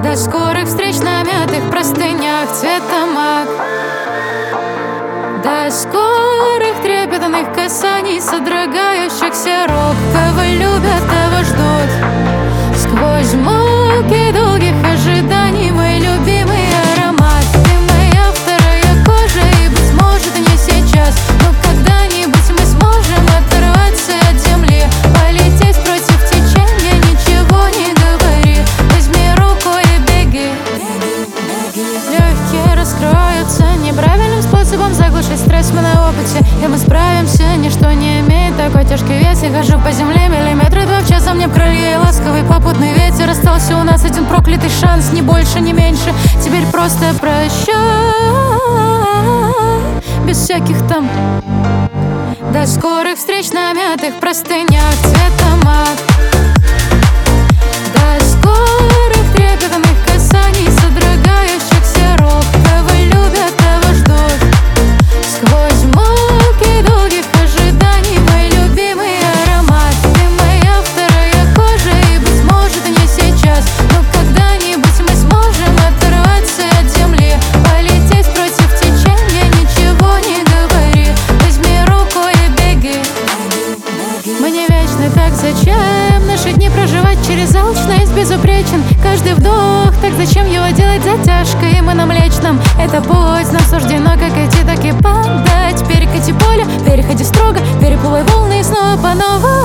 До скорых встреч на мятых простынях цвета мак. До скорых трепетных касаний, содрогающихся рук. Кого любят, того ждут. Сквозь муки долгих ожиданий мой любимый аромат. Ты моя вторая кожа, и быть может не сейчас, но когда-нибудь мы сможем оторваться от земли, полететь против течения, ничего не говори. Возьми руку и беги. Легкие раскроются неправильным способом заглушить стресс, мы на опыте, и мы справимся. Ничто не имеет такой тяжкий вес. Я хожу по земле миллиметры 2 в час, а мне крылья и ласковый попутный ветер. Остался у нас один проклятый шанс, ни больше, ни меньше. Теперь просто прощай, без всяких там. До скорых встреч на мятых простынях цвета мак. До скорых трепетных касаний, содрогающихся рук. Кого любят, того ждут. Сквозь муки долгих ожиданий мой любимый аромат. Ты моя вторая кожа, и быть может не сейчас, но когда-нибудь мы сможем оторваться от земли, полететь против течения, ничего не говори. Возьми руку и беги. Мы не вечны, так зачем наши дни проживать через алчность? Безупречен каждый вдох, так зачем его делать затяжкой? Мы на Млечном, это путь, нам суждено как идти, так и падать. Перекати поле, переходи строго, переплывай волны и снова по новой.